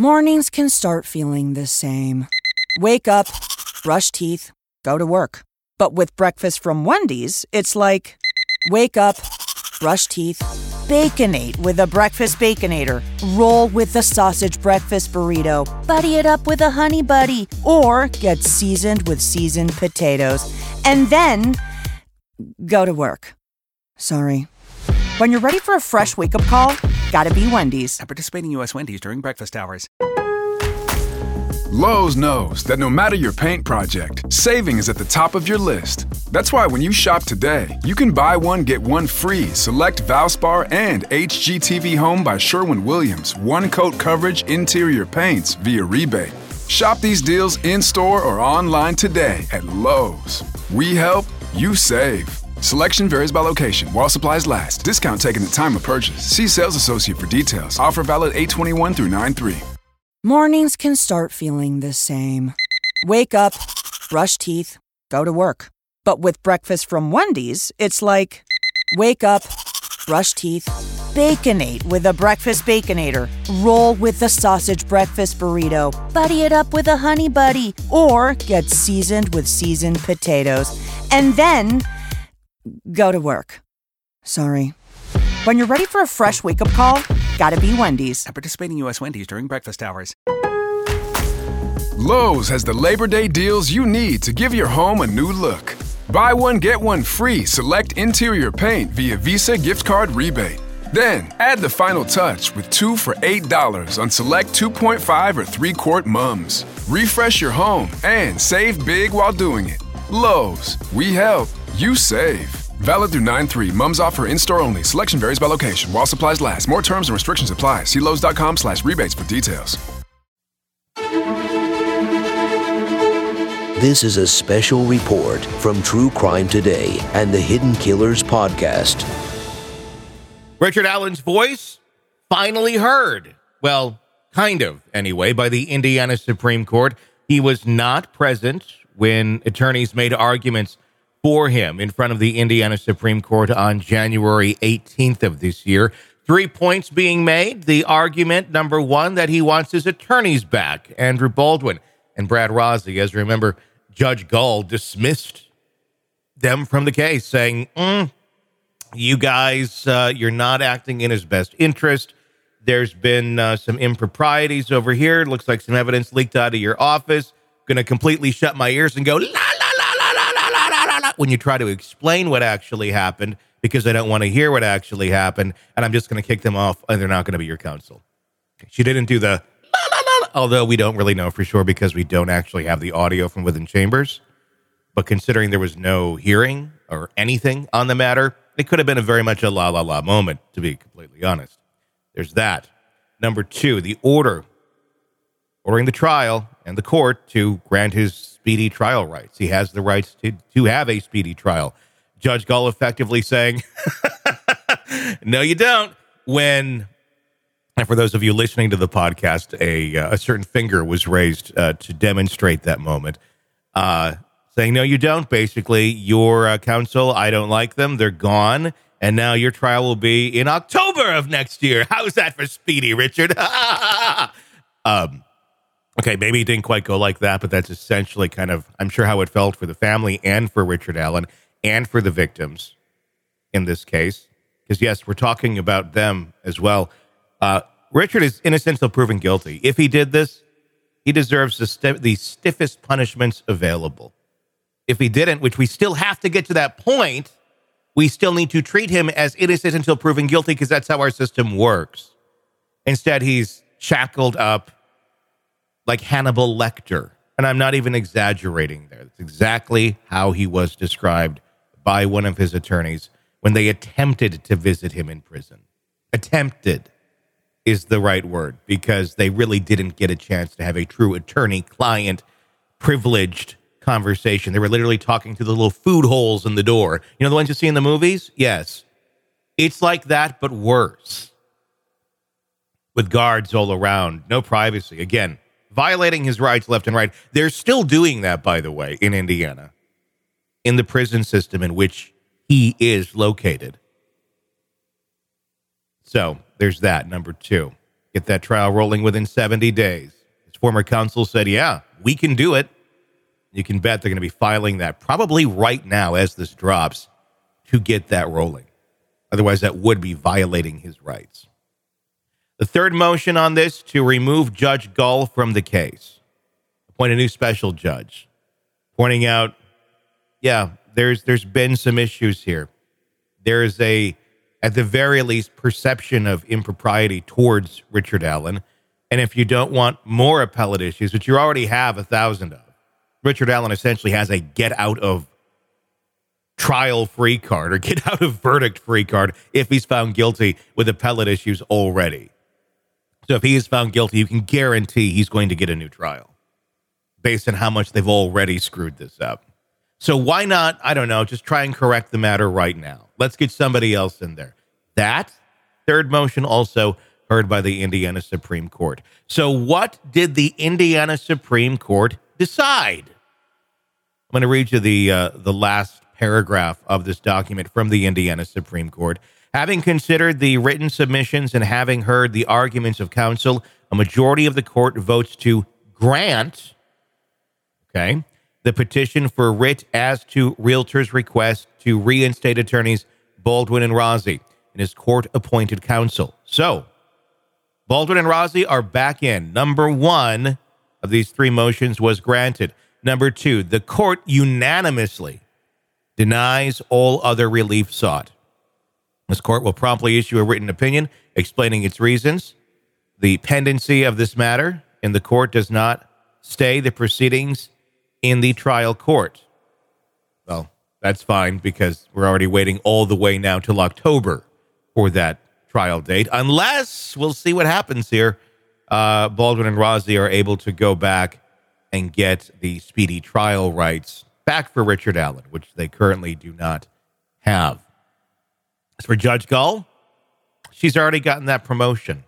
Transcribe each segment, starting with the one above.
Mornings can start feeling the same. Wake up, brush teeth, go to work. But with breakfast from Wendy's, it's like, wake up, brush teeth, Baconate with a breakfast Baconator. Roll with the sausage breakfast burrito. Buddy it up with a Honey Buddy. Or get seasoned with seasoned potatoes. And then, go to work. Sorry. When you're ready for a fresh wake-up call, gotta be Wendy's. At participating U.S. Wendy's during breakfast hours. Lowe's knows that no matter your paint project, saving is at the top of your list. That's why when you shop today, you can buy one, get one free. Select Valspar and HGTV Home by Sherwin-Williams. One-coat coverage interior paints via rebate. Shop these deals in-store or online today at Lowe's. We help, you save. Selection varies by location. While supplies last. Discount taken at time of purchase. See sales associate for details. Offer valid 8/21 through 9/3. Mornings can start feeling the same. Wake up, brush teeth, go to work. But with breakfast from Wendy's, it's like, wake up, brush teeth, Baconate with a breakfast Baconator. Roll with the sausage breakfast burrito. Buddy it up with a Honey Buddy. Or get seasoned with seasoned potatoes. And then, go to work. Sorry. When you're ready for a fresh wake-up call, gotta be Wendy's. At participating U.S. Wendy's during breakfast hours. Lowe's has the Labor Day deals you need to give your home a new look. Buy one, get one free. Select interior paint via Visa gift card rebate. Then, add the final touch with 2 for $8 on select 2.5 or 3-quart mums. Refresh your home and save big while doing it. Lowe's. We help. You save. Valid through 9/3. Mums offer in-store only. Selection varies by location. While supplies last. More terms and restrictions apply. See Lowe's.com/rebates for details. This is a special report from True Crime Today and the Hidden Killers podcast. Richard Allen's voice finally heard. Well, kind of, anyway, by the Indiana Supreme Court. He was not present when attorneys made arguments for him in front of the Indiana Supreme Court on January 18th of this year. 3 points being made. The argument, number one, that he wants his attorneys back, Andrew Baldwin and Brad Rossi. As you remember, Judge Gull dismissed them from the case, saying, you guys, you're not acting in his best interest. There's been some improprieties over here. It looks like some evidence leaked out of your office. Going to completely shut my ears and go, la, la, la, la, la, la, la, la, la, when you try to explain what actually happened, because I don't want to hear what actually happened, and I'm just going to kick them off, and they're not going to be your counsel. She didn't do the la, la, la, although we don't really know for sure because we don't actually have the audio from within chambers. But considering there was no hearing or anything on the matter, it could have been a very much a la, la, la moment, to be completely honest. There's that. Number two, the ordering the trial and the court to grant his speedy trial rights. He has the rights to have a speedy trial. Judge Gull effectively saying, no, you don't. When, and for those of you listening to the podcast, a certain finger was raised to demonstrate that moment, saying, no, you don't. Basically, your counsel, I don't like them. They're gone. And now your trial will be in October of next year. How's that for speedy, Richard? Okay, maybe it didn't quite go like that, but that's essentially kind of, I'm sure, how it felt for the family and for Richard Allen and for the victims in this case. Because, yes, we're talking about them as well. Richard is innocent until proven guilty. If he did this, he deserves the stiffest punishments available. If he didn't, which we still have to get to that point, we still need to treat him as innocent until proven guilty because that's how our system works. Instead, he's shackled up like Hannibal Lecter. And I'm not even exaggerating there. That's exactly how he was described by one of his attorneys when they attempted to visit him in prison. Attempted is the right word because they really didn't get a chance to have a true attorney-client privileged conversation. They were literally talking to the little food holes in the door. You know the ones you see in the movies? Yes. It's like that, but worse. With guards all around, no privacy. Again, violating his rights left and right. They're still doing that, by the way, in Indiana, in the prison system in which he is located. So there's that, number two. get that trial rolling within 70 days. His former counsel said, yeah, we can do it. You can bet they're going to be filing that probably right now as this drops to get that rolling. Otherwise, that would be violating his rights. The third motion on this, to remove Judge Gull from the case. Appoint a new special judge. Pointing out, yeah, there's been some issues here. There's at the very least, perception of impropriety towards Richard Allen. And if you don't want more appellate issues, which you already have 1,000 of, Richard Allen essentially has a get out of trial free card or get out of verdict free card if he's found guilty with appellate issues already. So if he is found guilty, you can guarantee he's going to get a new trial based on how much they've already screwed this up. So why not, I don't know, just try and correct the matter right now. Let's get somebody else in there. That third motion also heard by the Indiana Supreme Court. So what did the Indiana Supreme Court decide? I'm going to read you the last paragraph of this document from the Indiana Supreme Court. Having considered the written submissions and having heard the arguments of counsel, a majority of the court votes to grant, the petition for writ as to Realtor's request to reinstate attorneys Baldwin and Rozzi and his court-appointed counsel. So, Baldwin and Rozzi are back in. Number one of these three motions was granted. Number two, the court unanimously denies all other relief sought. This court will promptly issue a written opinion explaining its reasons. The pendency of this matter in the court does not stay the proceedings in the trial court. Well, that's fine because we're already waiting all the way now till October for that trial date, unless we'll see what happens here. Baldwin and Rozzi are able to go back and get the speedy trial rights back for Richard Allen, which they currently do not have. As for Judge Gull, she's already gotten that promotion.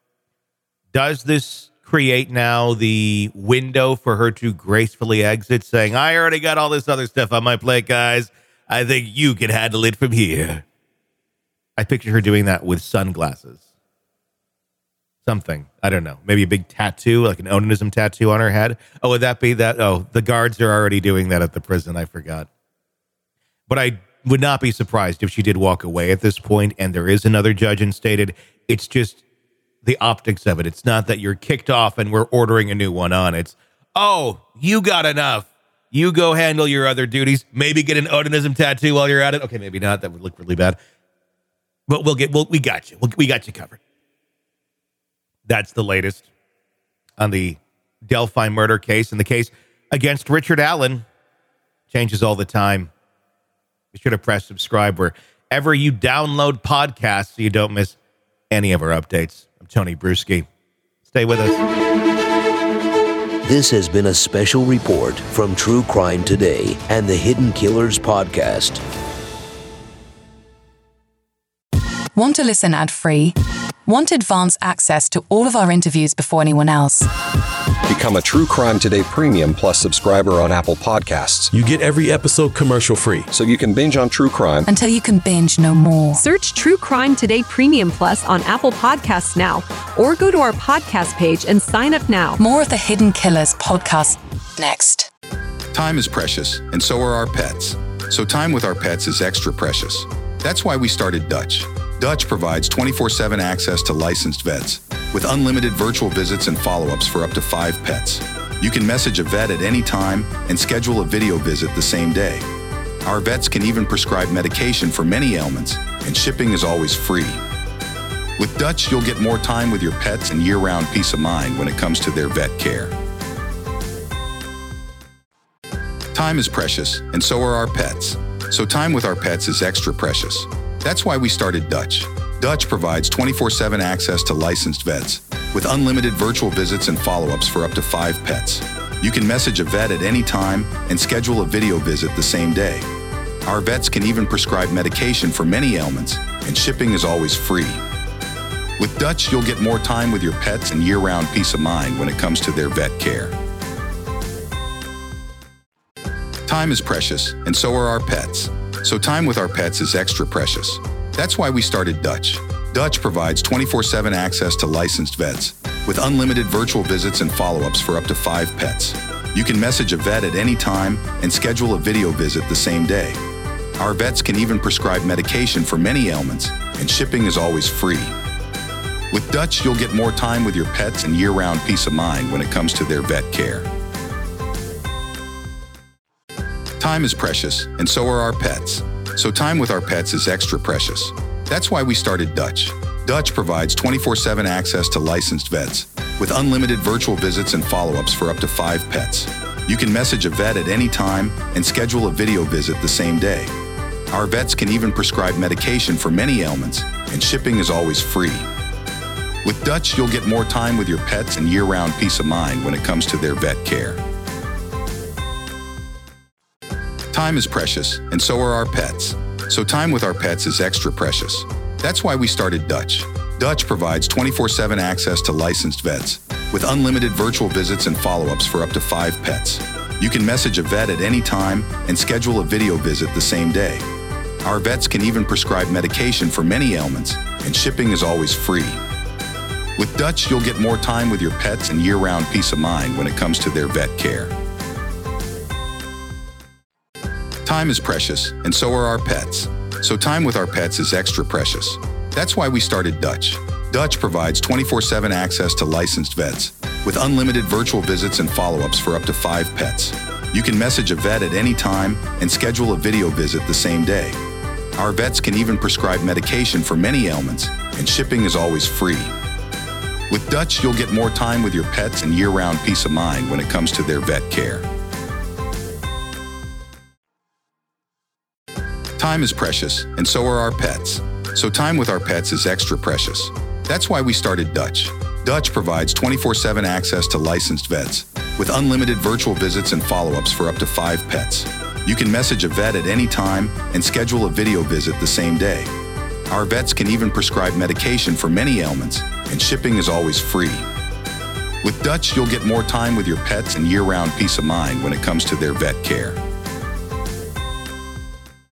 Does this create now the window for her to gracefully exit, saying, I already got all this other stuff on my plate, guys. I think you can handle it from here. I picture her doing that with sunglasses. Something. I don't know. Maybe a big tattoo, like an onanism tattoo on her head. Oh, would that be that? Oh, the guards are already doing that at the prison. I forgot. But I would not be surprised if she did walk away at this point and there is another judge instated. It's just the optics of it. It's not that you're kicked off and we're ordering a new one on. It's, oh, you got enough. You go handle your other duties. Maybe get an onanism tattoo while you're at it. Okay, maybe not. That would look really bad. But we got you. We got you covered. That's the latest on the Delphi murder case. And the case against Richard Allen changes all the time. Be sure to press subscribe wherever you download podcasts so you don't miss any of our updates. I'm Tony Bruschi. Stay with us. This has been a special report from True Crime Today and the Hidden Killers podcast. Want to listen ad-free? Want advanced access to all of our interviews before anyone else? Become a True Crime Today Premium Plus subscriber on Apple Podcasts. You get every episode commercial-free. So you can binge on true crime until you can binge no more. Search True Crime Today Premium Plus on Apple Podcasts now, or go to our podcast page and sign up now. More of the Hidden Killers podcast next. Time is precious, and so are our pets. So time with our pets is extra precious. That's why we started Dutch. Dutch provides 24/7 access to licensed vets with unlimited virtual visits and follow-ups for up to 5 pets. You can message a vet at any time and schedule a video visit the same day. Our vets can even prescribe medication for many ailments, and shipping is always free. With Dutch, you'll get more time with your pets and year-round peace of mind when it comes to their vet care. Time is precious, and so are our pets. So time with our pets is extra precious. That's why we started Dutch. Dutch provides 24/7 access to licensed vets with unlimited virtual visits and follow-ups for up to 5 pets. You can message a vet at any time and schedule a video visit the same day. Our vets can even prescribe medication for many ailments, and shipping is always free. With Dutch, you'll get more time with your pets and year-round peace of mind when it comes to their vet care. Time is precious, and so are our pets. So time with our pets is extra precious. That's why we started Dutch. Dutch provides 24/7 access to licensed vets with unlimited virtual visits and follow-ups for up to 5 pets. You can message a vet at any time and schedule a video visit the same day. Our vets can even prescribe medication for many ailments, and shipping is always free. With Dutch, you'll get more time with your pets and year-round peace of mind when it comes to their vet care. Time is precious, and so are our pets. So time with our pets is extra precious. That's why we started Dutch. Dutch provides 24/7 access to licensed vets with unlimited virtual visits and follow-ups for up to 5 pets. You can message a vet at any time and schedule a video visit the same day. Our vets can even prescribe medication for many ailments, and shipping is always free. With Dutch, you'll get more time with your pets and year-round peace of mind when it comes to their vet care. Time is precious, and so are our pets. So time with our pets is extra precious. That's why we started Dutch. Dutch provides 24/7 access to licensed vets with unlimited virtual visits and follow-ups for up to 5 pets. You can message a vet at any time and schedule a video visit the same day. Our vets can even prescribe medication for many ailments, and shipping is always free. With Dutch, you'll get more time with your pets and year-round peace of mind when it comes to their vet care. Time is precious, and so are our pets. So time with our pets is extra precious. That's why we started Dutch. Dutch provides 24/7 access to licensed vets with unlimited virtual visits and follow-ups for up to 5 pets. You can message a vet at any time and schedule a video visit the same day. Our vets can even prescribe medication for many ailments, and shipping is always free. With Dutch, you'll get more time with your pets and year-round peace of mind when it comes to their vet care. Time is precious, and so are our pets. So time with our pets is extra precious. That's why we started Dutch. Dutch provides 24/7 access to licensed vets with unlimited virtual visits and follow-ups for up to 5 pets. You can message a vet at any time and schedule a video visit the same day. Our vets can even prescribe medication for many ailments, and shipping is always free. With Dutch, you'll get more time with your pets and year-round peace of mind when it comes to their vet care.